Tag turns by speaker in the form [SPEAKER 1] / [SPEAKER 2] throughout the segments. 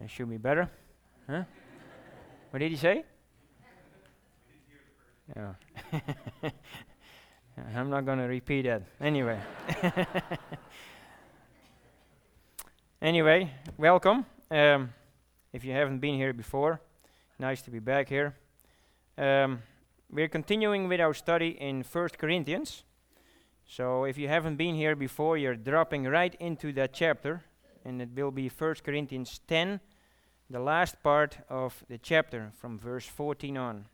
[SPEAKER 1] It should be better. Huh? What did he say? Yeah. I'm not going to repeat that. Anyway. Anyway, welcome. If you haven't been here before, nice to be back here. We're continuing with our study in 1 Corinthians. So if you haven't been here before, you're dropping right into that chapter, and it will be 1 Corinthians 10, the last part of the chapter from verse 14 on.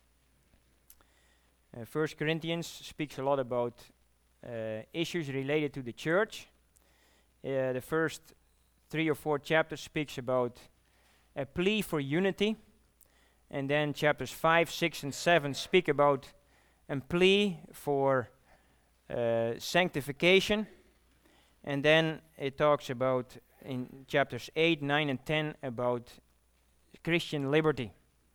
[SPEAKER 1] 1 Corinthians speaks a lot about issues related to the church. The first 3 or 4 chapters speaks about a plea for unity, and then chapters 5, 6, and 7 speak about a plea for sanctification, and then it talks about in chapters 8, 9, and 10 about Christian liberty.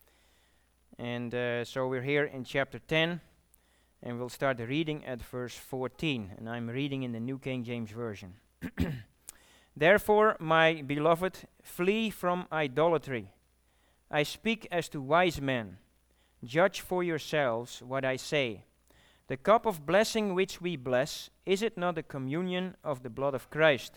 [SPEAKER 1] And so we're here in chapter 10, and we'll start the reading at verse 14, and I'm reading in the New King James Version. Therefore, my beloved, flee from idolatry. I speak as to wise men. Judge for yourselves what I say. The cup of blessing which we bless, is it not the communion of the blood of Christ?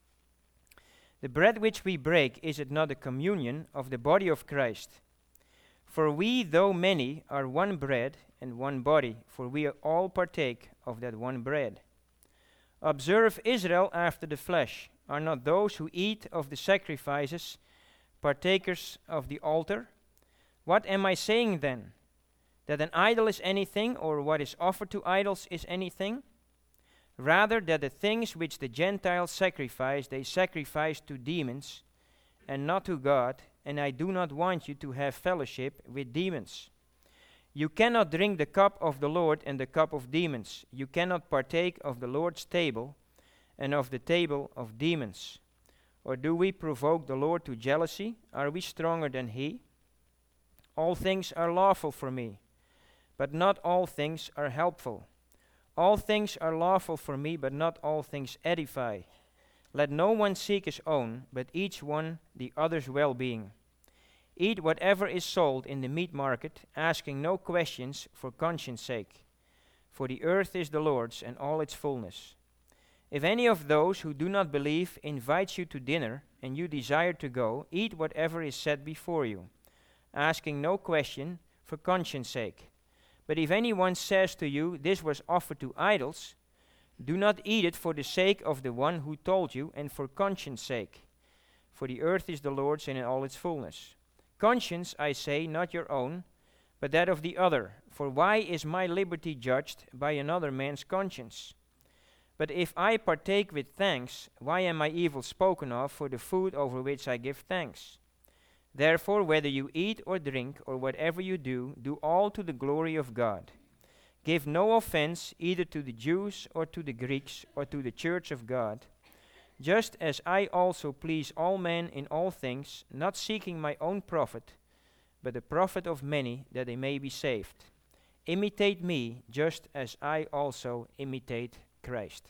[SPEAKER 1] The bread which we break, is it not the communion of the body of Christ? For we, though many, are one bread and one body, for we all partake of that one bread. Observe Israel after the flesh. Are not those who eat of the sacrifices partakers of the altar? What am I saying then? That an idol is anything, or what is offered to idols is anything? Rather, that the things which the Gentiles sacrifice, they sacrifice to demons, and not to God, and I do not want you to have fellowship with demons. You cannot drink the cup of the Lord and the cup of demons. You cannot partake of the Lord's table and of the table of demons. Or do we provoke the Lord to jealousy? Are we stronger than He? All things are lawful for me, but not all things are helpful. All things are lawful for me, but not all things edify. Let no one seek his own, but each one the other's well-being. Eat whatever is sold in the meat market, asking no questions for conscience sake. For the earth is the Lord's and all its fullness. If any of those who do not believe invites you to dinner, and you desire to go, eat whatever is set before you, asking no question for conscience sake. But if anyone says to you, this was offered to idols, do not eat it for the sake of the one who told you, and for conscience sake. For the earth is the Lord's and in all its fullness. Conscience, I say, not your own, but that of the other. For why is my liberty judged by another man's conscience? But if I partake with thanks, why am I evil spoken of for the food over which I give thanks? Therefore, whether you eat or drink, or whatever you do, do all to the glory of God. Give no offense either to the Jews or to the Greeks or to the church of God, just as I also please all men in all things, not seeking my own profit, but the profit of many, that they may be saved. Imitate me, just as I also imitate Christ.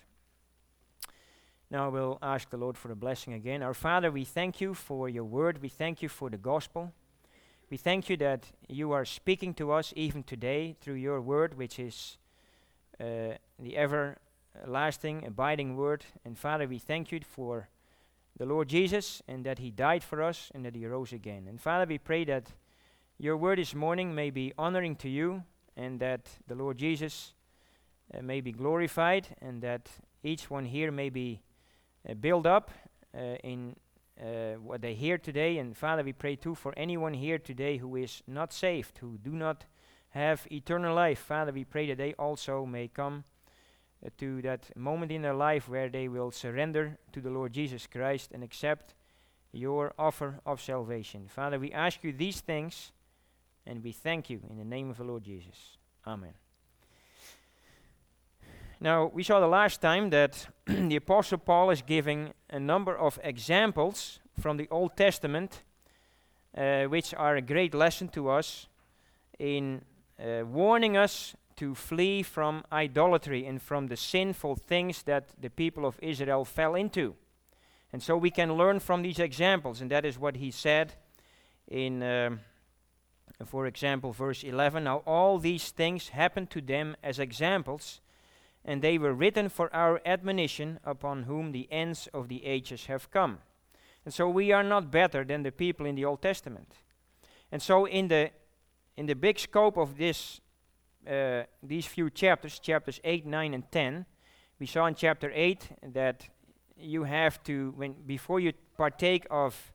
[SPEAKER 1] Now we'll ask the Lord for a blessing again. Our Father, we thank you for your word. We thank you for the gospel. We thank you that you are speaking to us even today through your word, which is the everlasting, abiding word. And Father, we thank you for the Lord Jesus, and that he died for us and that he rose again. And Father, we pray that your word this morning may be honoring to you, and that the Lord Jesus may be glorified, and that each one here may be built up in what they hear today. And Father, we pray too for anyone here today who is not saved, who do not have eternal life. Father, we pray that they also may come to that moment in their life where they will surrender to the Lord Jesus Christ and accept your offer of salvation. Father, we ask you these things, and we thank you in the name of the Lord Jesus. Amen. Now, we saw the last time that the Apostle Paul is giving a number of examples from the Old Testament, which are a great lesson to us in warning us to flee from idolatry and from the sinful things that the people of Israel fell into. And so we can learn from these examples, and that is what he said in, for example, verse 11. Now all these things happened to them as examples, and they were written for our admonition, upon whom the ends of the ages have come. And so we are not better than the people in the Old Testament. And so in the big scope of these few chapters, chapters 8, 9, and 10, we saw in chapter 8 that you have to, before you partake of,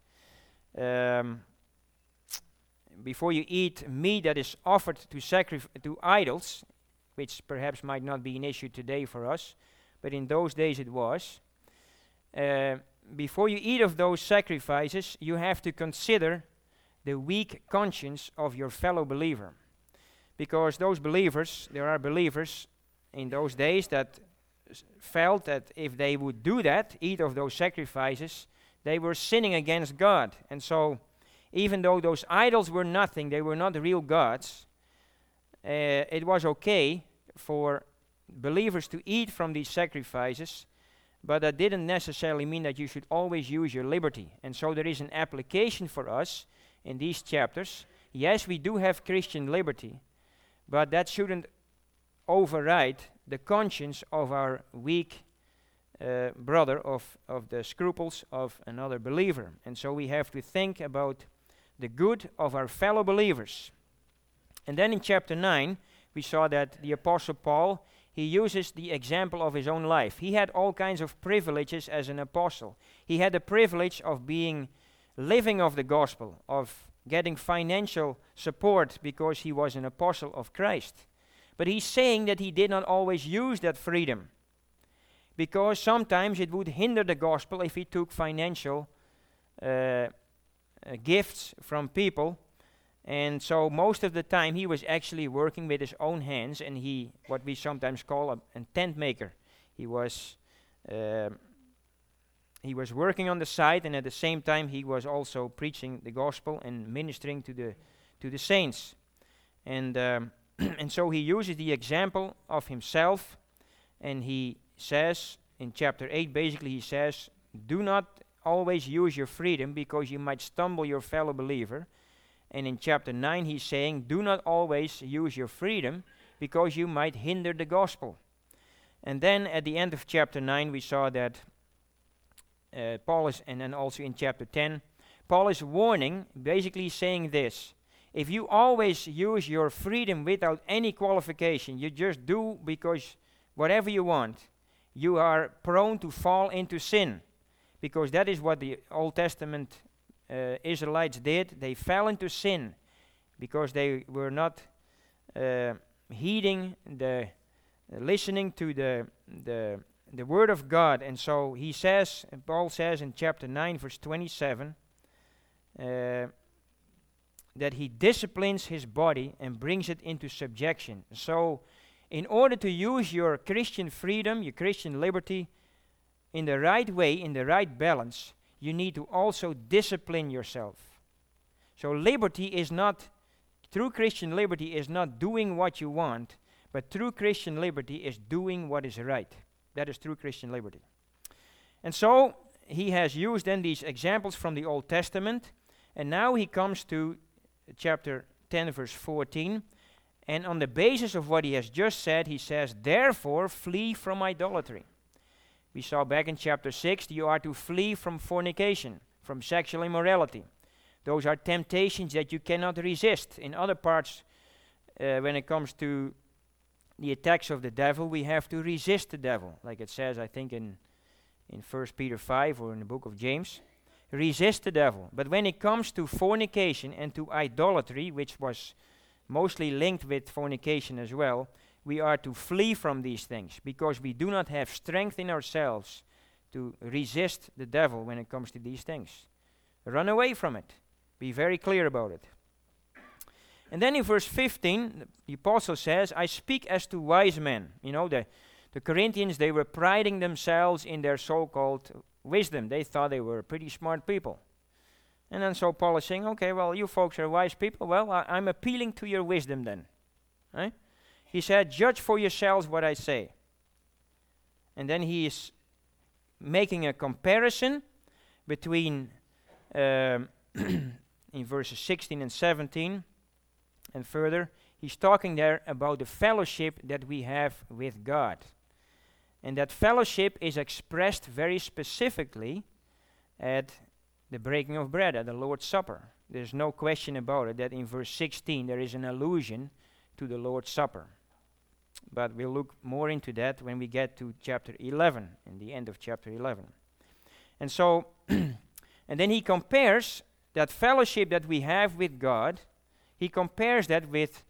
[SPEAKER 1] before you eat meat that is offered to idols, which perhaps might not be an issue today for us, but in those days it was. Before you eat of those sacrifices, you have to consider the weak conscience of your fellow believer. Because those believers, there are believers in those days that felt that if they would do that, eat of those sacrifices, they were sinning against God. And so, even though those idols were nothing, they were not real gods, it was okay for believers to eat from these sacrifices, but that didn't necessarily mean that you should always use your liberty. And so there is an application for us in these chapters. Yes, we do have Christian liberty, but that shouldn't override the conscience of our weak brother, of the scruples of another believer. And so we have to think about the good of our fellow believers. And then in chapter 9, we saw that the Apostle Paul, he uses the example of his own life. He had all kinds of privileges as an apostle. He had the privilege of living of the gospel, of getting financial support because he was an apostle of Christ. But he's saying that he did not always use that freedom, because sometimes it would hinder the gospel if he took financial gifts from people. And so most of the time he was actually working with his own hands, and he, what we sometimes call a tent maker. He was working on the side, and at the same time he was also preaching the gospel and ministering to the saints. And and so he uses the example of himself, and he says in chapter 8, basically he says, do not always use your freedom because you might stumble your fellow believer. And in chapter 9 he's saying, do not always use your freedom because you might hinder the gospel. And then at the end of chapter 9 we saw that Paul is, and then also in chapter 10, Paul is warning, basically saying this: if you always use your freedom without any qualification, you just do because whatever you want, you are prone to fall into sin. Because that is what the Old Testament Israelites did. They fell into sin because they were not heeding listening to the word of God. And so he says, and Paul says in chapter 9 verse 27, that he disciplines his body and brings it into subjection. So in order to use your Christian freedom, your Christian liberty in the right way, in the right balance, you need to also discipline yourself. So liberty is not, true Christian liberty is not doing what you want, but true Christian liberty is doing what is right. That is true Christian liberty. And so he has used then these examples from the Old Testament, and now he comes to chapter 10 verse 14, and on the basis of what he has just said, he says, therefore flee from idolatry. We saw back in chapter 6, you are to flee from fornication, from sexual immorality. Those are temptations that you cannot resist. In other parts, when it comes to the attacks of the devil, we have to resist the devil, like it says, I think, in 1 Peter 5 or in the book of James. Resist the devil. But when it comes to fornication and to idolatry, which was mostly linked with fornication as well, we are to flee from these things because we do not have strength in ourselves to resist the devil when it comes to these things. Run away from it. Be very clear about it. And then in verse 15, the apostle says, I speak as to wise men. You know, the Corinthians, they were priding themselves in their so-called wisdom. They thought they were pretty smart people. And then so Paul is saying, okay, well, you folks are wise people. Well, I'm appealing to your wisdom then. Right? He said, judge for yourselves what I say. And then he is making a comparison between in verses 16 and 17 and further. He's talking there about the fellowship that we have with God. And that fellowship is expressed very specifically at the breaking of bread, at the Lord's Supper. There's no question about it that in verse 16 there is an allusion to the Lord's Supper. But we'll look more into that when we get to chapter 11, in the end of chapter 11. And so, and then he compares that fellowship that we have with God, he compares that with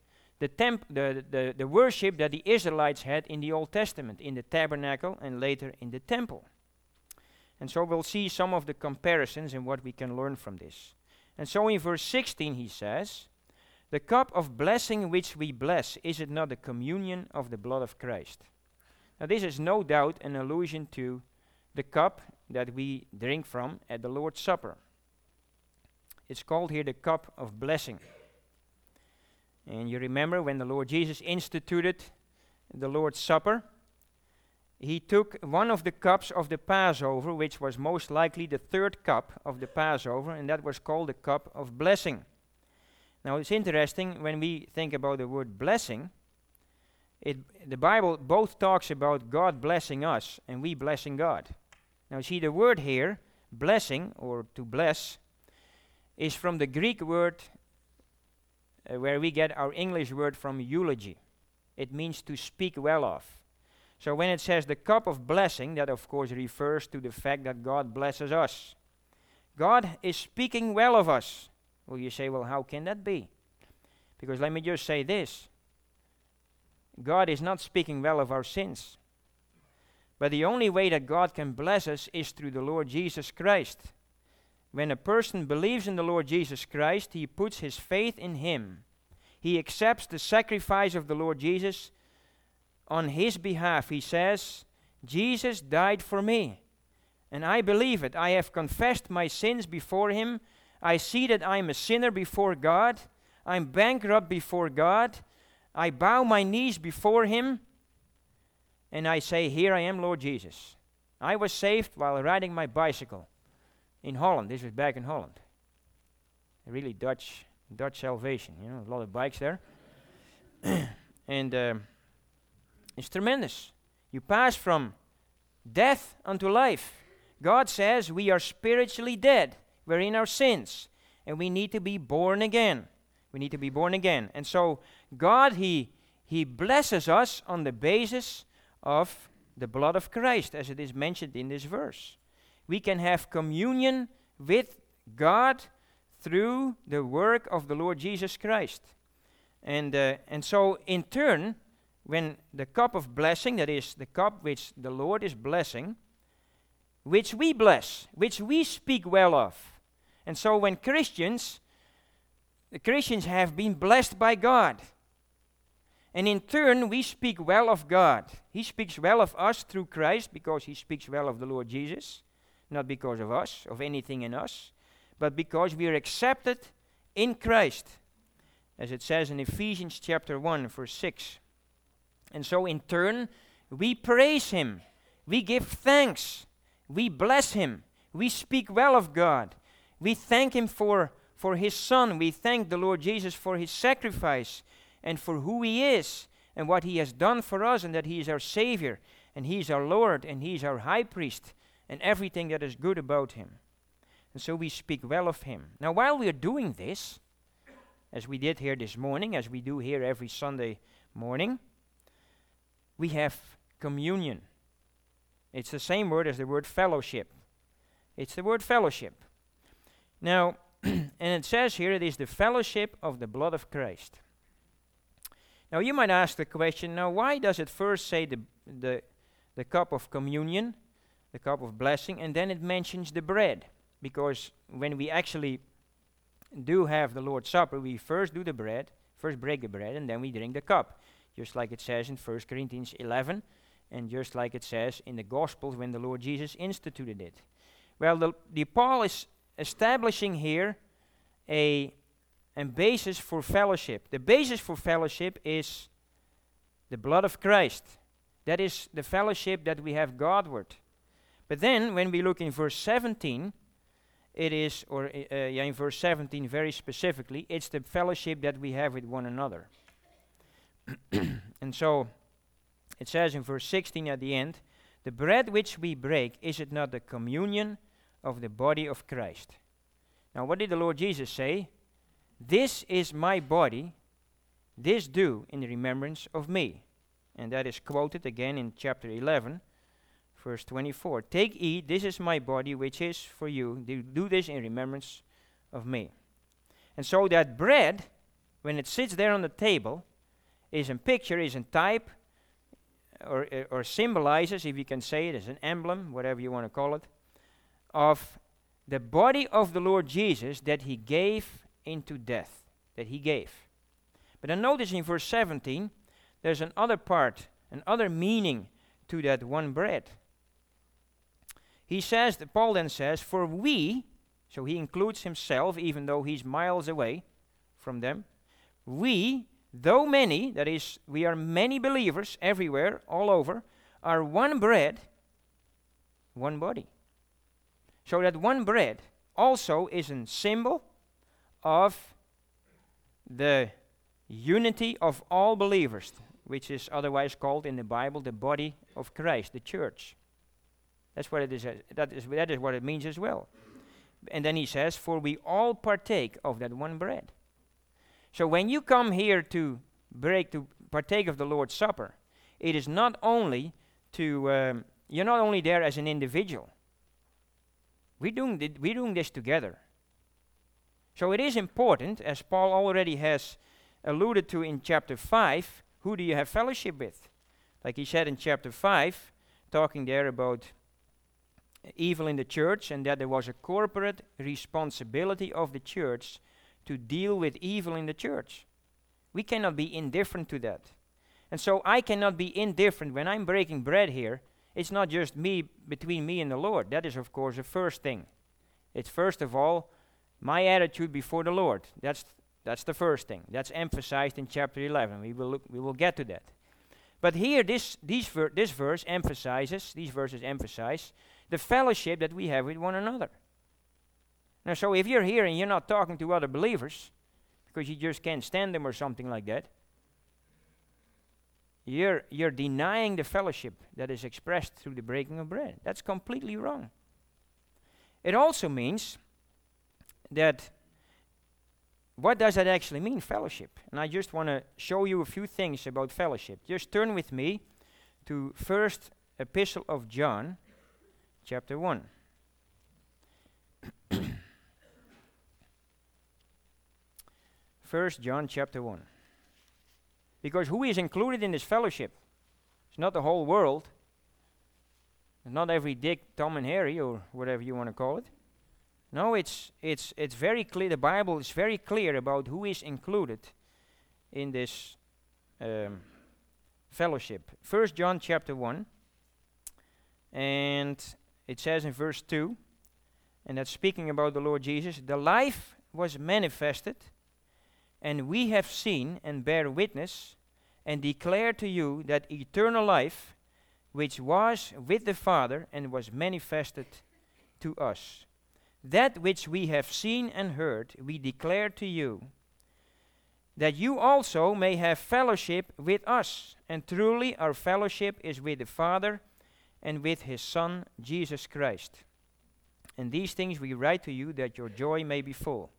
[SPEAKER 1] the worship that the Israelites had in the Old Testament, in the tabernacle and later in the temple. And so we'll see some of the comparisons and what we can learn from this. And so in verse 16 he says, "The cup of blessing which we bless, is it not the communion of the blood of Christ?" Now this is no doubt an allusion to the cup that we drink from at the Lord's Supper. It's called here the cup of blessing. And you remember when the Lord Jesus instituted the Lord's Supper, he took one of the cups of the Passover, which was most likely the third cup of the Passover, and that was called the cup of blessing. Now it's interesting when we think about the word blessing, the Bible both talks about God blessing us and we blessing God. Now see, the word here, blessing or to bless, is from the Greek word where we get our English word from eulogy. It means to speak well of. So when it says the cup of blessing, that of course refers to the fact that God blesses us. God is speaking well of us. Well, you say, well, how can that be? Because let me just say this. God is not speaking well of our sins. But the only way that God can bless us is through the Lord Jesus Christ. When a person believes in the Lord Jesus Christ, he puts his faith in him. He accepts the sacrifice of the Lord Jesus on his behalf. He says, Jesus died for me, and I believe it. I have confessed my sins before him. I see that I'm a sinner before God. I'm bankrupt before God. I bow my knees before him, and I say, here I am, Lord Jesus. I was saved while riding my bicycle in Holland. This was back in Holland. A really Dutch salvation, you know, a lot of bikes there. And it's tremendous. You pass from death unto life. God says we are spiritually dead. We're in our sins, and we need to be born again. We need to be born again. And so God, He blesses us on the basis of the blood of Christ, as it is mentioned in this verse. We can have communion with God through the work of the Lord Jesus Christ. And so in turn, when the cup of blessing, that is the cup which the Lord is blessing, which we bless, which we speak well of. And so when the Christians have been blessed by God. And in turn, we speak well of God. He speaks well of us through Christ because he speaks well of the Lord Jesus. Not because of us, of anything in us, but because we are accepted in Christ. As it says in Ephesians chapter 1, verse 6. And so in turn, we praise him. We give thanks. We bless him. We speak well of God. We thank him for his Son. We thank the Lord Jesus for his sacrifice and for who he is and what he has done for us, and that he is our Savior and he is our Lord and he is our high priest and everything that is good about him. And so we speak well of him. Now while we are doing this, as we did here this morning, as we do here every Sunday morning, we have communion. It's the same word as the word fellowship. It's the word fellowship. Now, and it says here, it is the fellowship of the blood of Christ. Now you might ask the question, now why does it first say the cup of communion, the cup of blessing, and then it mentions the bread? Because when we actually do have the Lord's Supper, we first do the bread, first break the bread, and then we drink the cup. Just like it says in 1 Corinthians 11, and just like it says in the Gospels when the Lord Jesus instituted it. Well, the Paul is establishing here a basis for fellowship. The basis for fellowship is the blood of Christ. That is the fellowship that we have Godward. But then, when we look in verse 17, it is, or in verse 17 very specifically, it's the fellowship that we have with one another. And so it says in verse 16 at the end, the bread which we break, is it not the communion of the body of Christ? Now what did the Lord Jesus say? This is my body, this do in remembrance of me. And that is quoted again in chapter 11, verse 24. Take, eat, this is my body, which is for you. Do this in remembrance of me. And so that bread, when it sits there on the table, is a picture, is a type, or symbolizes, if you can say it, as an emblem, whatever you want to call it, of the body of the Lord Jesus that he gave into death, that he gave. But then notice in verse 17, there's another part, another meaning to that one bread. He says, Paul then says, for we, so he includes himself, even though he's miles away from them, we, though many, that is, we are many believers everywhere, all over, are one bread, one body. So that one bread also is a symbol of the unity of all believers, which is otherwise called in the Bible the body of Christ, the church. That's what it is. That is what it means as well. And then he says, for we all partake of that one bread. So when you come here to partake of the Lord's Supper, it is not only you're not only there as an individual. We're doing this together. So it is important, as Paul already has alluded to in chapter 5, who do you have fellowship with? Like he said in chapter 5, talking there about evil in the church, and that there was a corporate responsibility of the church to deal with evil in the church. We cannot be indifferent to that. And so I cannot be indifferent when I'm breaking bread here. It's not just between me and the Lord. That is, of course, the first thing. It's first of all my attitude before the Lord. That's the first thing. That's emphasized in chapter 11. We will get to that. But here, these verses emphasize the fellowship that we have with one another. Now, so if you're here and you're not talking to other believers because you just can't stand them or something like that, you're denying the fellowship that is expressed through the breaking of bread. That's completely wrong. It also means that, what does that actually mean, fellowship? And I just want to show you a few things about fellowship. Just turn with me to first epistle of John, chapter 1. First John chapter 1. Because who is included in this fellowship? It's not the whole world. It's not every Dick, Tom, and Harry, or whatever you want to call it. No, it's very clear. The Bible is very clear about who is included in this fellowship. First John chapter 1, and it says in verse 2, and that's speaking about the Lord Jesus, the life was manifested, and we have seen and bear witness and declare to you that eternal life which was with the Father and was manifested to us. That which we have seen and heard, we declare to you, that you also may have fellowship with us. And truly our fellowship is with the Father and with his Son, Jesus Christ. And these things we write to you, that your joy may be full.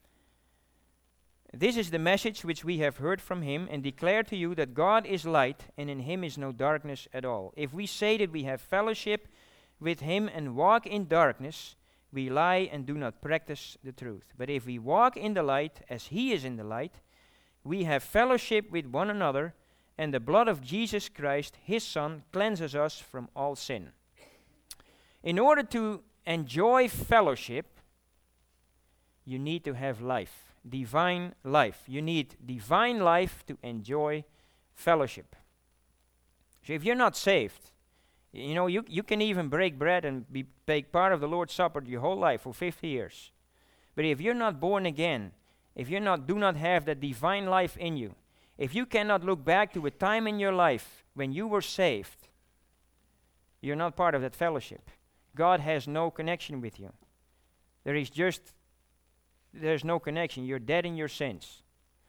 [SPEAKER 1] This is the message which we have heard from him, and declare to you that God is light, and in him is no darkness at all. If we say that we have fellowship with him and walk in darkness, we lie and do not practice the truth. But if we walk in the light, as he is in the light, we have fellowship with one another, and the blood of Jesus Christ, his Son, cleanses us from all sin. In order to enjoy fellowship, you need to have life, divine life. You need divine life to enjoy fellowship. So if you're not saved, you know, you can even break bread and take part of the Lord's Supper your whole life for 50 years. But if you're not born again, if you do not have that divine life in you, if you cannot look back to a time in your life when you were saved, you're not part of that fellowship. God has no connection with you. There's no connection. You're dead in your sins.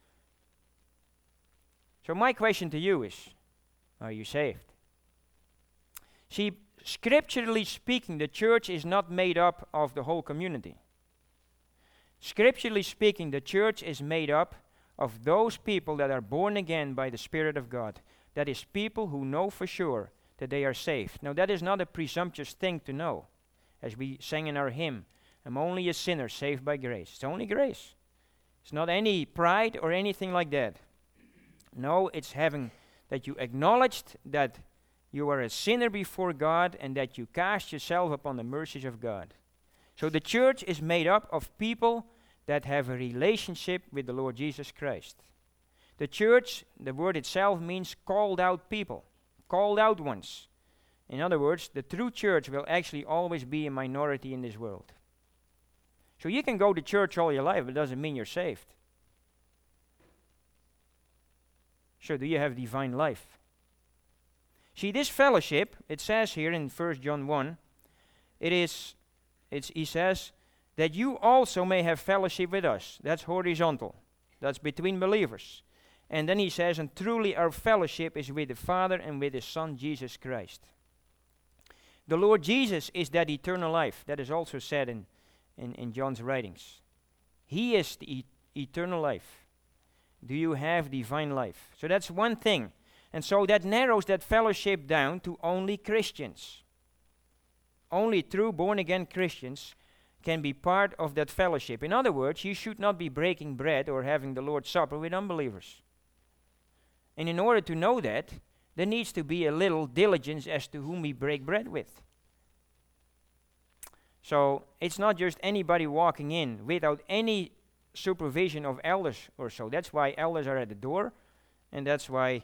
[SPEAKER 1] So my question to you is, are you saved? See, scripturally speaking, the church is not made up of the whole community. Scripturally speaking, the church is made up of those people that are born again by the Spirit of God. That is, people who know for sure that they are saved. Now, that is not a presumptuous thing to know. As we sang in our hymn, I'm only a sinner saved by grace. It's only grace. It's not any pride or anything like that. No, it's having that you acknowledged that you are a sinner before God and that you cast yourself upon the mercies of God. So the church is made up of people that have a relationship with the Lord Jesus Christ. The church, the word itself means called out people, called out ones. In other words, the true church will actually always be a minority in this world. So you can go to church all your life, but it doesn't mean you're saved. So do you have divine life? See, this fellowship, it says here in 1 John 1, he says that you also may have fellowship with us. That's horizontal. That's between believers. And then he says, and truly our fellowship is with the Father and with His Son, Jesus Christ. The Lord Jesus is that eternal life. That is also said in John's writings. He is the eternal life. Do you have divine life? So that's one thing. And so that narrows that fellowship down to only Christians. Only true born-again Christians can be part of that fellowship. In other words, you should not be breaking bread or having the Lord's Supper with unbelievers. And in order to know that, there needs to be a little diligence as to whom we break bread with. So it's not just anybody walking in without any supervision of elders or so. That's why elders are at the door, and that's why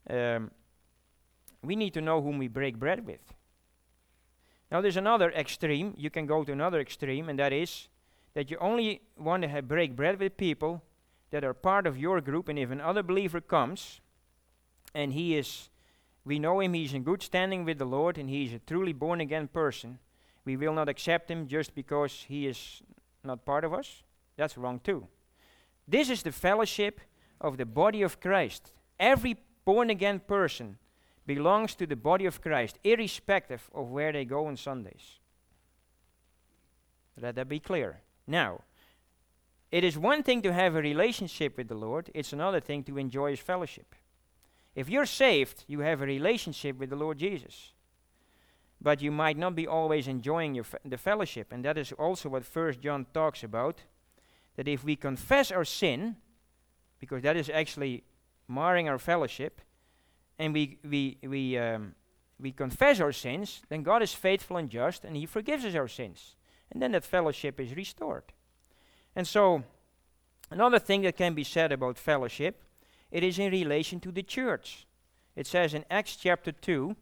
[SPEAKER 1] we need to know whom we break bread with. Now there's another extreme. You can go to another extreme, and that is that you only want to break bread with people that are part of your group, and if another believer comes, and we know him, he's in good standing with the Lord, and he's a truly born-again person, we will not accept him just because he is not part of us. That's wrong too. This is the fellowship of the body of Christ. Every born-again person belongs to the body of Christ, irrespective of where they go on Sundays. Let that be clear. Now, it is one thing to have a relationship with the Lord, it's another thing to enjoy His fellowship. If you're saved, you have a relationship with the Lord Jesus. But you might not be always enjoying the fellowship, and that is also what 1 John talks about, that if we confess our sin, because that is actually marring our fellowship, and we confess our sins, then God is faithful and just, and He forgives us our sins. And then that fellowship is restored. And so, another thing that can be said about fellowship, it is in relation to the church. It says in Acts chapter 2,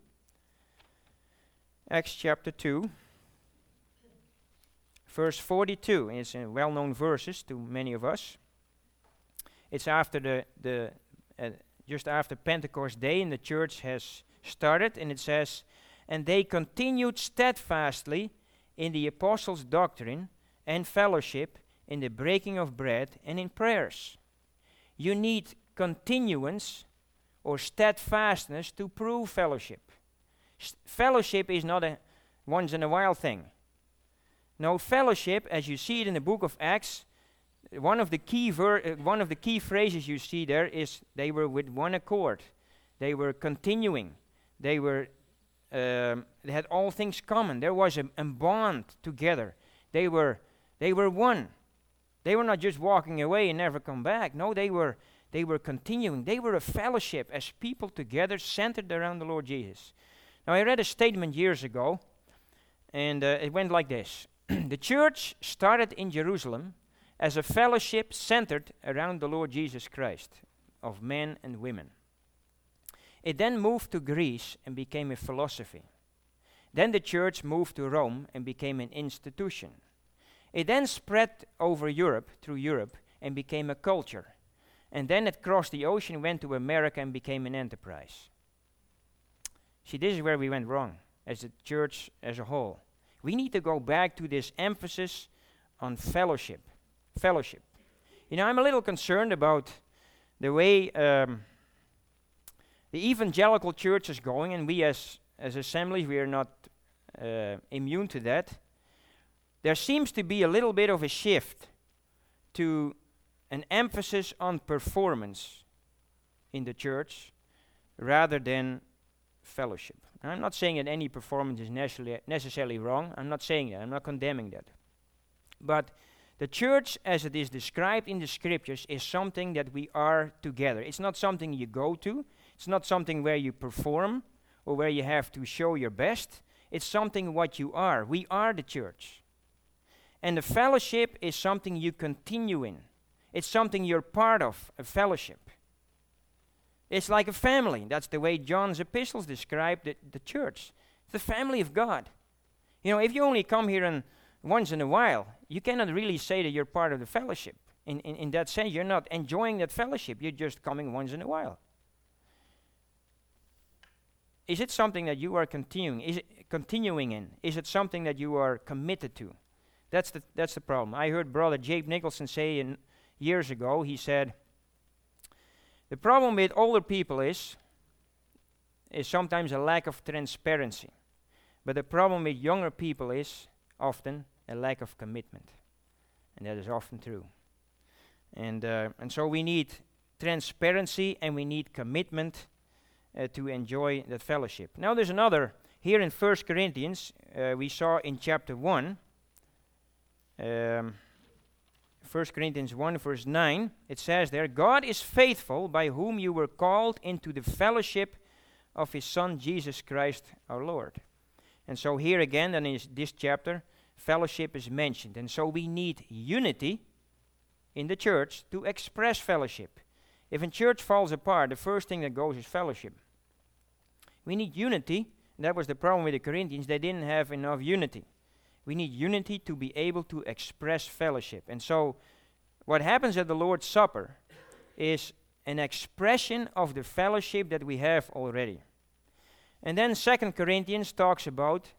[SPEAKER 1] verse 42, and it's in well-known verses to many of us. It's after just after Pentecost Day, and the church has started, and it says, and they continued steadfastly in the apostles' doctrine and fellowship, in the breaking of bread and in prayers. You need continuance or steadfastness to prove fellowship. Fellowship is not a once in a while thing. No, fellowship, as you see it in the book of Acts, one of the key phrases you see there is they were with one accord. They were continuing. They had all things common. There was a bond together. They were one. They were not just walking away and never come back. No, they were continuing. They were a fellowship as people together centered around the Lord Jesus. Now, I read a statement years ago, and it went like this. The church started in Jerusalem as a fellowship centered around the Lord Jesus Christ, of men and women. It then moved to Greece and became a philosophy. Then the church moved to Rome and became an institution. It then spread over Europe, through Europe, and became a culture. And then it crossed the ocean, went to America, and became an enterprise. See, this is where we went wrong, as a church as a whole. We need to go back to this emphasis on fellowship. Fellowship. I'm a little concerned about the way the evangelical church is going, and we as assemblies, we are not immune to that. There seems to be a little bit of a shift to an emphasis on performance in the church rather than fellowship. And I'm not saying that any performance is necessarily wrong. I'm not saying that. I'm not condemning that. But the church, as it is described in the scriptures, is something that we are together. It's not something you go to. It's not something where you perform or where you have to show your best. It's something what you are. We are the church. And the fellowship is something you continue in. It's something you're part of, a fellowship. It's like a family. That's the way John's epistles describe the church. It's the family of God. If you only come here once in a while, you cannot really say that you're part of the fellowship. In that sense, you're not enjoying that fellowship. You're just coming once in a while. Is it something that you are continuing in? Is it something that you are committed to? That's the problem. I heard Brother Jabe Nicholson say years ago, he said, the problem with older people is sometimes a lack of transparency. But the problem with younger people is often a lack of commitment. And that is often true. And so we need transparency and we need commitment to enjoy that fellowship. Now there's another, here in 1 Corinthians, we saw in chapter 1, 1 Corinthians 1 verse 9, it says there, God is faithful, by whom you were called into the fellowship of his Son Jesus Christ our Lord. And so here again, in this chapter, fellowship is mentioned. And so we need unity in the church to express fellowship. If a church falls apart, the first thing that goes is fellowship. We need unity. And that was the problem with the Corinthians. They didn't have enough unity. We need unity to be able to express fellowship. And so what happens at the Lord's Supper is an expression of the fellowship that we have already. And then 2 Corinthians talks about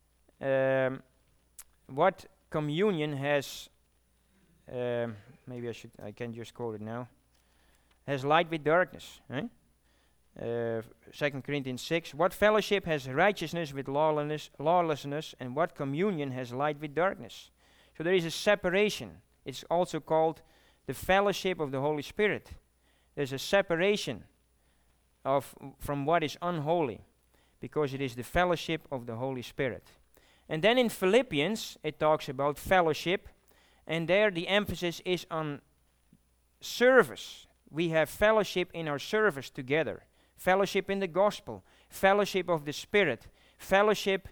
[SPEAKER 1] what communion has, maybe I can just quote it now, has light with darkness. 2 Corinthians 6, what fellowship has righteousness with lawlessness, and what communion has light with darkness? So there is a separation. It's also called the fellowship of the Holy Spirit. There's a separation from what is unholy, because it is the fellowship of the Holy Spirit. And then in Philippians, it talks about fellowship, and there the emphasis is on service. We have fellowship in our service together. Fellowship in the gospel, fellowship of the Spirit, fellowship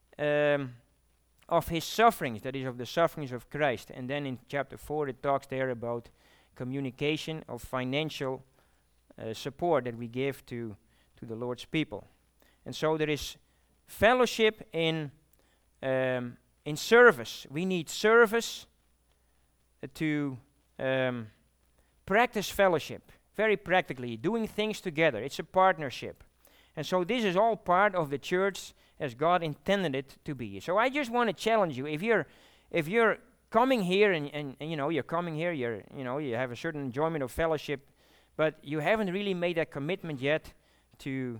[SPEAKER 1] of his sufferings, that is of the sufferings of Christ. And then in chapter 4 it talks there about communication of financial support that we give to the Lord's people. And so there is fellowship in service. We need service to practice fellowship. Very practically, doing things together. It's a partnership. And so this is all part of the church as God intended it to be. So I just want to challenge you, if you're coming here and you're coming here, you have a certain enjoyment of fellowship, but you haven't really made that commitment yet to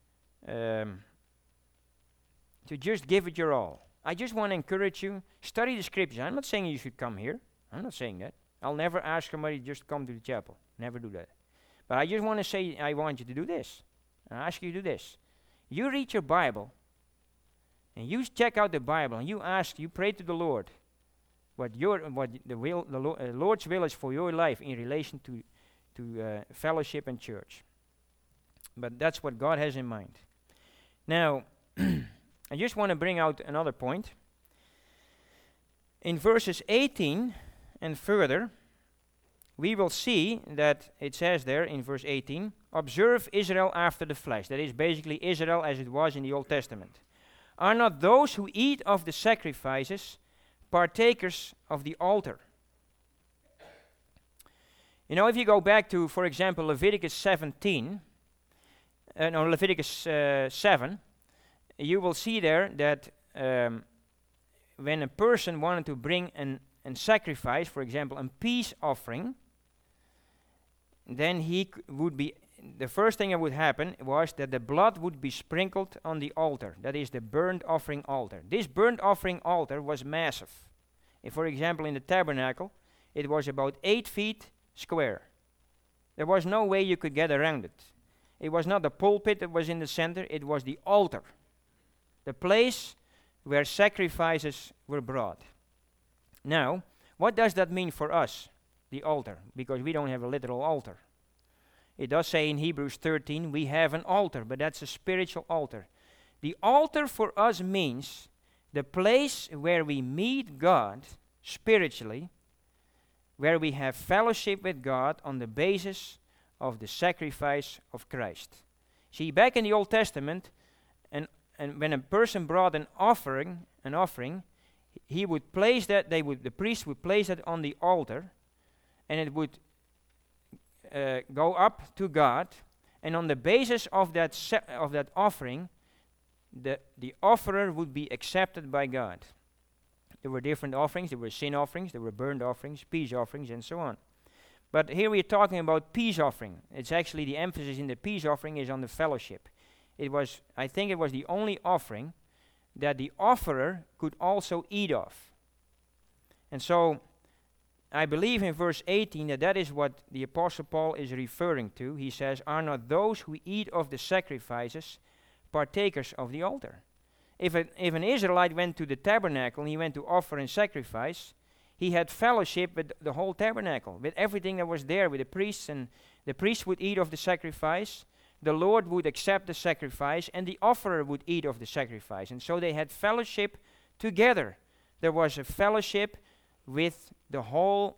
[SPEAKER 1] just give it your all. I just want to encourage you, study the scriptures. I'm not saying you should come here. I'm not saying that. I'll never ask somebody to just come to the chapel. Never do that. But I just want to say, I want you to do this. I ask you to do this. You read your Bible, and you check out the Bible, and you pray to the Lord what the Lord's will is for your life in relation to fellowship and church. But that's what God has in mind. Now, I just want to bring out another point. In verses 18 and further, we will see that it says there in verse 18, observe Israel after the flesh. That is basically Israel as it was in the Old Testament. Are not those who eat of the sacrifices partakers of the altar? If you go back to, for example, Leviticus 7, you will see there that when a person wanted to bring sacrifice, for example, a peace offering, then would be, the first thing that would happen was that the blood would be sprinkled on the altar. That is the burnt offering altar. This burnt offering altar was massive. If, for example, in the tabernacle, it was about 8 feet square. There was no way you could get around it. It was not the pulpit that was in the center, it was the altar. The place where sacrifices were brought. Now, what does that mean for us, the altar? Because we don't have a literal altar. It does say in Hebrews 13, we have an altar, but that's a spiritual altar. The altar for us means the place where we meet God spiritually, where we have fellowship with God on the basis of the sacrifice of Christ. See, back in the Old Testament, and when a person brought an offering, he would place that, the priest would place it on the altar, and it would go up to God, and on the basis of that offering, the offerer would be accepted by God. There were different offerings. There were sin offerings, there were burnt offerings, peace offerings, and so on. But here we're talking about peace offering. It's actually the emphasis in the peace offering is on the fellowship. I think it was the only offering that the offerer could also eat of. And so, I believe in verse 18 that is what the Apostle Paul is referring to. He says, "Are not those who eat of the sacrifices partakers of the altar?" If an Israelite went to the tabernacle and he went to offer and sacrifice, he had fellowship with the whole tabernacle, with everything that was there, with the priests, and the priest would eat of the sacrifice, the Lord would accept the sacrifice, and the offerer would eat of the sacrifice. And so they had fellowship together. There was a fellowship with the whole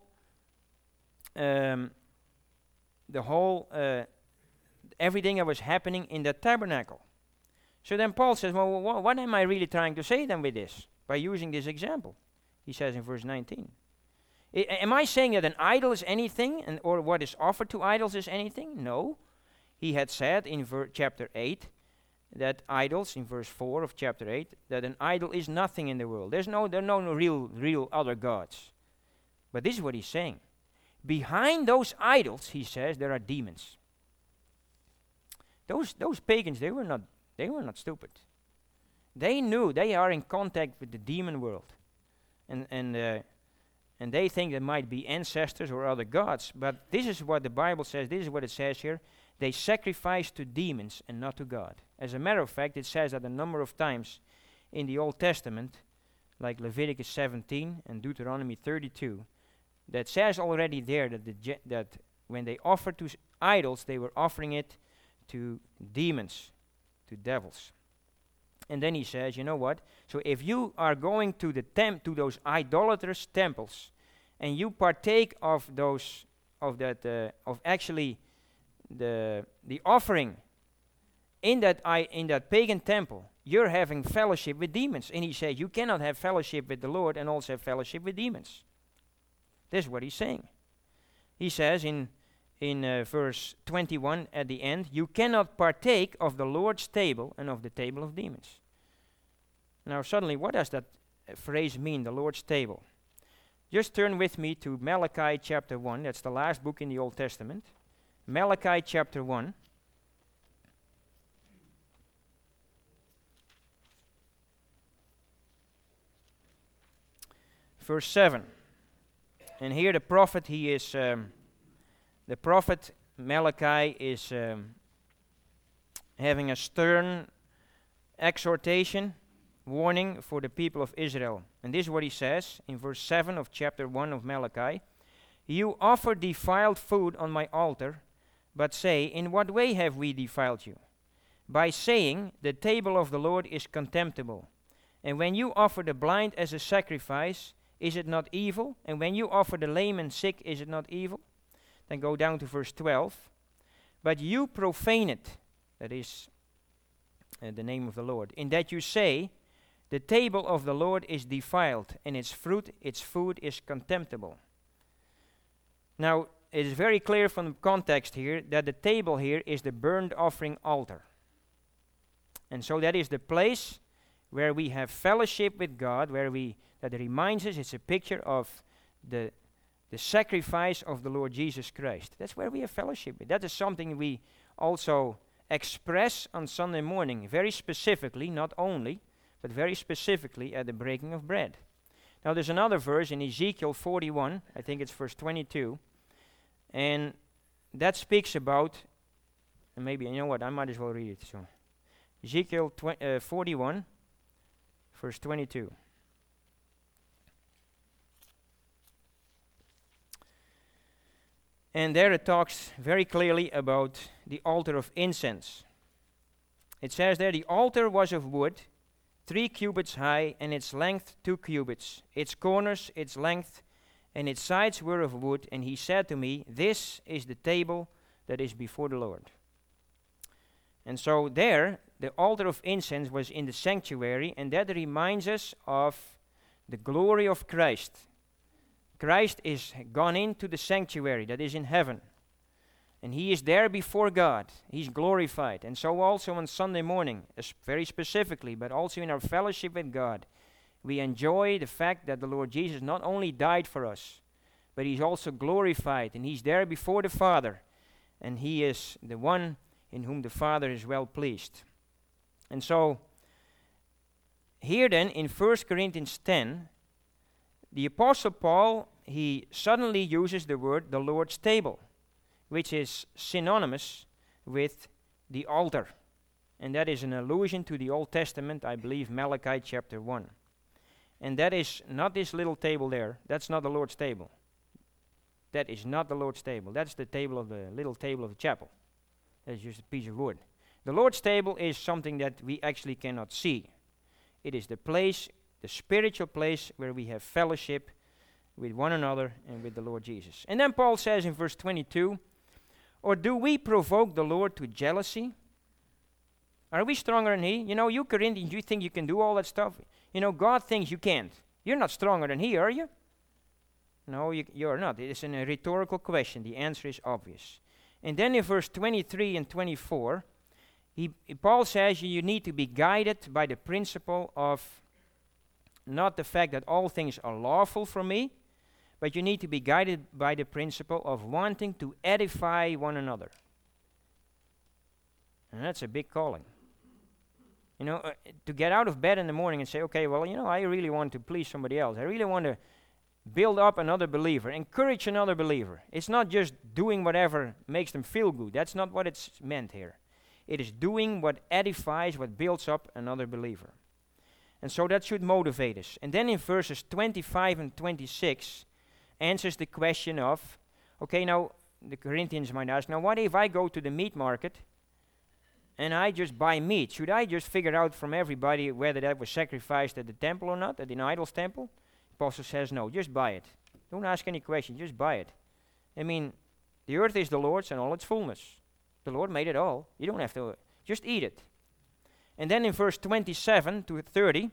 [SPEAKER 1] everything that was happening in the tabernacle. So then Paul says, well, what am I really trying to say then with this, by using this example? He says in verse 19. Am I saying that an idol is anything, or what is offered to idols is anything? No. He had said in chapter 8 that idols, in verse 4 of chapter 8, that an idol is nothing in the world. There are no real other gods. But this is what he's saying. Behind those idols, he says, there are demons. Those pagans, they were not stupid. They knew they are in contact with the demon world. And they think there might be ancestors or other gods. But this is what the Bible says, this is what it says here. They sacrifice to demons and not to God. As a matter of fact, it says that a number of times in the Old Testament, like Leviticus 17 and Deuteronomy 32, that says already there that when they offered to idols, they were offering it to demons, to devils. And then he says, you know what? So if you are going to those idolatrous temples, and you partake of the offering in that pagan temple, you're having fellowship with demons. And he says you cannot have fellowship with the Lord and also have fellowship with demons. This is what he's saying. He says in verse 21 at the end, you cannot partake of the Lord's table and of the table of demons. Now suddenly, what does that phrase mean, the Lord's table? Just turn with me to Malachi chapter 1. That's the last book in the Old Testament. Malachi chapter 1. Verse 7. And here the prophet, Malachi is having a stern exhortation, warning for the people of Israel. And this is what he says in verse 7 of chapter 1 of Malachi. You offer defiled food on my altar, but say, in what way have we defiled you? By saying, the table of the Lord is contemptible. And when you offer the blind as a sacrifice, is it not evil? And when you offer the lame and sick, is it not evil? Then go down to verse 12. But you profane it, that is the name of the Lord, in that you say, the table of the Lord is defiled, and its food is contemptible. Now, it is very clear from the context here that the table here is the burnt offering altar. And so that is the place where we have fellowship with God, that reminds us, it's a picture of the sacrifice of the Lord Jesus Christ. That's where we have fellowship with. That is something we also express on Sunday morning, very specifically, not only, but very specifically at the breaking of bread. Now there's another verse in Ezekiel 41, I think it's verse 22, and that speaks about, and maybe, you know what, I might as well read it. So, Ezekiel 41, verse 22. And there it talks very clearly about the altar of incense. It says there, the altar was of wood, 3 cubits high, and its length 2 cubits. Its corners, its length, and its sides were of wood. And he said to me, this is the table that is before the Lord. And so there, the altar of incense was in the sanctuary, and that reminds us of the glory of Christ. Christ is gone into the sanctuary that is in heaven. And he is there before God. He's glorified. And so also on Sunday morning, very specifically, but also in our fellowship with God, we enjoy the fact that the Lord Jesus not only died for us, but he's also glorified. And he's there before the Father. And he is the one in whom the Father is well pleased. And so, here then in 1 Corinthians 10, the Apostle Paul, he suddenly uses the word the Lord's table, which is synonymous with the altar. And that is an allusion to the Old Testament, I believe Malachi chapter 1. And that is not this little table there. That's not the Lord's table. That is not the Lord's table. That's the table of the little table of the chapel. That's just a piece of wood. The Lord's table is something that we actually cannot see. It is the place, the spiritual place where we have fellowship with one another and with the Lord Jesus. And then Paul says in verse 22, or do we provoke the Lord to jealousy? Are we stronger than he? You know, you Corinthians, you think you can do all that stuff. You know, God thinks you can't. You're not stronger than he, are you? No, you're not. It is a rhetorical question. The answer is obvious. And then in verse 23 and 24, Paul says you need to be guided by the principle of not the fact that all things are lawful for me, but you need to be guided by the principle of wanting to edify one another. And that's a big calling. You know, to get out of bed in the morning and say, okay, well, you know, I really want to please somebody else. I really want to build up another believer, encourage another believer. It's not just doing whatever makes them feel good. That's not what it's meant here. It is doing what edifies, what builds up another believer. And so that should motivate us. And then in verses 25 and 26, answers the question of, okay, now the Corinthians might ask, now what if I go to the meat market and I just buy meat? Should I just figure out from everybody whether that was sacrificed at the temple or not, at an idol's temple? Apostle says, no, just buy it. Don't ask any questions, just buy it. I mean, the earth is the Lord's and all its fullness. The Lord made it all. You don't have to, just eat it. And then in verse 27 to 30,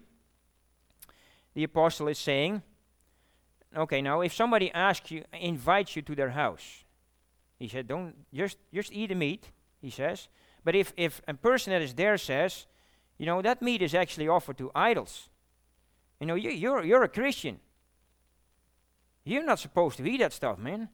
[SPEAKER 1] the apostle is saying, okay, now if somebody asks you, invites you to their house, he said, don't, just eat the meat, he says. But if a person that is there says, you know, that meat is actually offered to idols. You know, you're a Christian. You're not supposed to eat that stuff, man.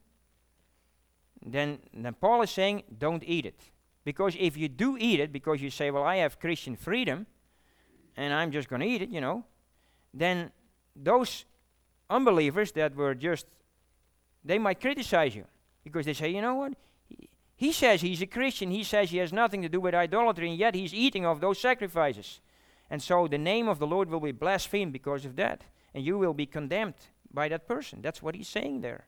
[SPEAKER 1] Then Paul is saying, don't eat it. Because if you do eat it, because you say, well, I have Christian freedom, and I'm just going to eat it, you know, then those unbelievers that were just, they might criticize you. Because they say, you know what, he says he's a Christian, he says he has nothing to do with idolatry, and yet he's eating of those sacrifices. And so the name of the Lord will be blasphemed because of that. And you will be condemned by that person. That's what he's saying there.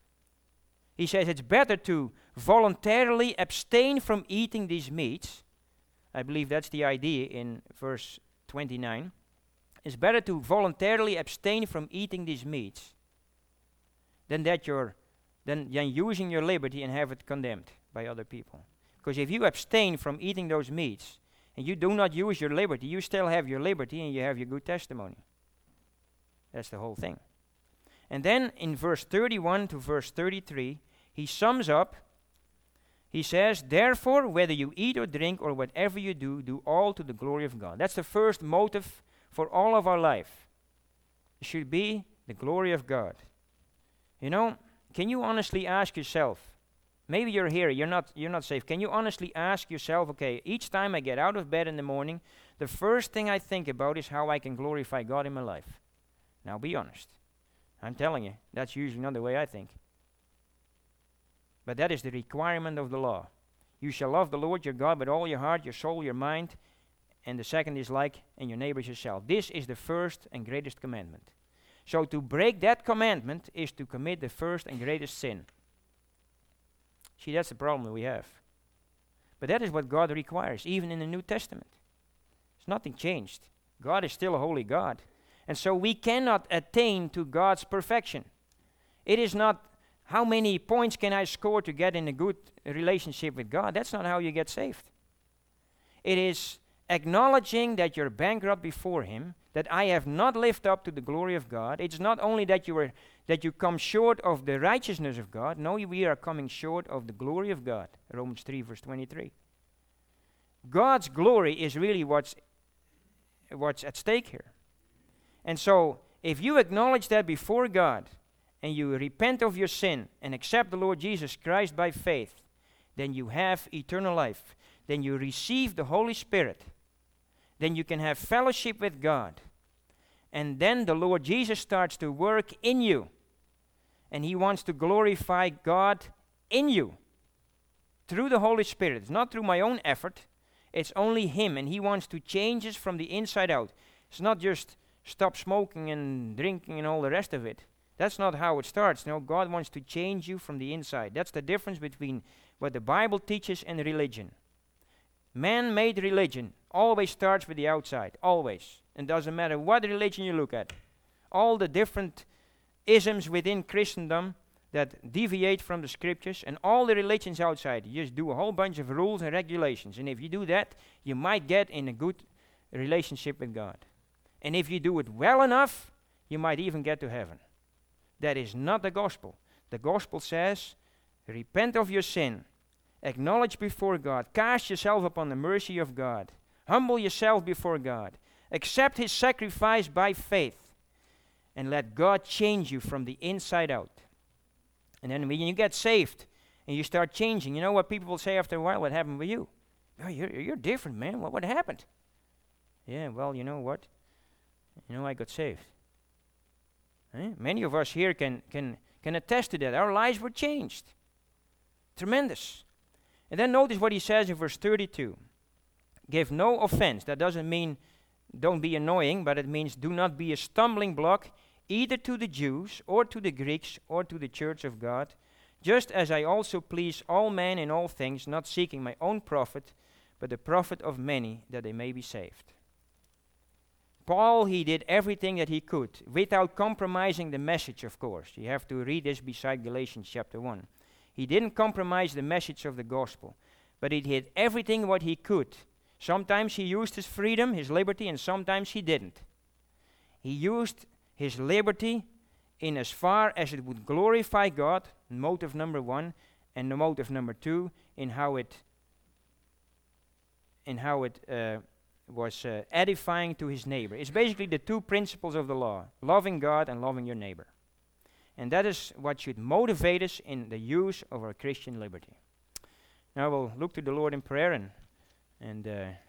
[SPEAKER 1] He says it's better to voluntarily abstain from eating these meats. I believe that's the idea in verse 29. It's better to voluntarily abstain from eating these meats than using your liberty and have it condemned by other people. Because if you abstain from eating those meats and you do not use your liberty, you still have your liberty and you have your good testimony. That's the whole thing. And then in verse 31 to verse 33, he sums up. He says, therefore, whether you eat or drink or whatever you do, do all to the glory of God. That's the first motive for all of our life. It should be the glory of God. You know, can you honestly ask yourself, maybe you're here, you're not saved. Can you honestly ask yourself, okay, each time I get out of bed in the morning, the first thing I think about is how I can glorify God in my life. Now be honest. I'm telling you, that's usually not the way I think. But that is the requirement of the law. You shall love the Lord your God with all your heart, your soul, your mind, and the second is like, and your neighbor as yourself. This is the first and greatest commandment. So to break that commandment is to commit the first and greatest sin. See, that's the problem that we have. But that is what God requires, even in the New Testament. There's nothing changed. God is still a holy God. And so we cannot attain to God's perfection. It is not how many points can I score to get in a good relationship with God. That's not how you get saved. It is acknowledging that you're bankrupt before Him, that I have not lived up to the glory of God. It's not only that you come short of the righteousness of God. No, we are coming short of the glory of God. Romans 3 verse 23. God's glory is really what's at stake here. And so, if you acknowledge that before God, and you repent of your sin, and accept the Lord Jesus Christ by faith, then you have eternal life. Then you receive the Holy Spirit. Then you can have fellowship with God. And then the Lord Jesus starts to work in you. And He wants to glorify God in you through the Holy Spirit. It's not through my own effort. It's only Him, and He wants to change us from the inside out. It's not just stop smoking and drinking and all the rest of it. That's not how it starts. No, God wants to change you from the inside. That's the difference between what the Bible teaches and religion. Man-made religion always starts with the outside, always. And doesn't matter what religion you look at. All the different isms within Christendom that deviate from the Scriptures, and all the religions outside, you just do a whole bunch of rules and regulations. And if you do that, you might get in a good relationship with God. And if you do it well enough, you might even get to heaven. That is not the gospel. The gospel says, repent of your sin, acknowledge before God, cast yourself upon the mercy of God, humble yourself before God, accept His sacrifice by faith, and let God change you from the inside out. And then when you get saved and you start changing, you know what people will say after a while? What happened with you? Oh, you're different, man. What happened? Yeah, well, you know what? I got saved. Many of us here can attest to that. Our lives were changed. Tremendous. And then notice what he says in verse 32. Give no offense. That doesn't mean don't be annoying, but it means do not be a stumbling block either to the Jews or to the Greeks or to the church of God, just as I also please all men in all things, not seeking my own profit, but the profit of many, that they may be saved. Paul, he did everything that he could, without compromising the message, of course. You have to read this beside Galatians chapter 1. He didn't compromise the message of the gospel, but he did everything what he could. Sometimes he used his freedom, his liberty, and sometimes he didn't. He used his liberty in as far as it would glorify God, motive number one, and the motive number two, in how it was edifying to his neighbor. It's basically the two principles of the law, loving God and loving your neighbor. And that is what should motivate us in the use of our Christian liberty. Now we'll look to the Lord in prayer and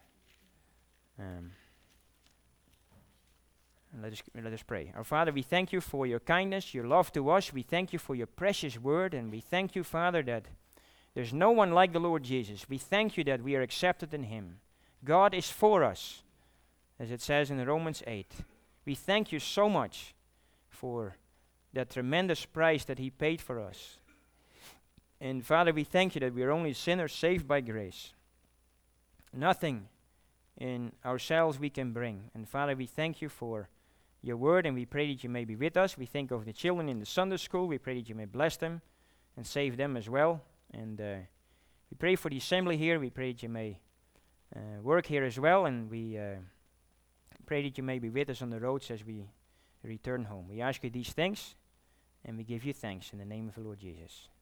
[SPEAKER 1] let us pray. Our Father, we thank you for your kindness, your love to us. We thank you for your precious word, and we thank you, Father, that there's no one like the Lord Jesus. We thank you that we are accepted in Him. God is for us, as it says in Romans 8. We thank you so much for that tremendous price that He paid for us. And Father, we thank you that we are only sinners saved by grace. Nothing in ourselves we can bring. And Father, we thank you for your word, and we pray that you may be with us. We think of the children in the Sunday school. We pray that you may bless them and save them as well. And we pray for the assembly here. We pray that you may work here as well, and we pray that you may be with us on the roads as we return home. We ask you these things, and we give you thanks in the name of the Lord Jesus.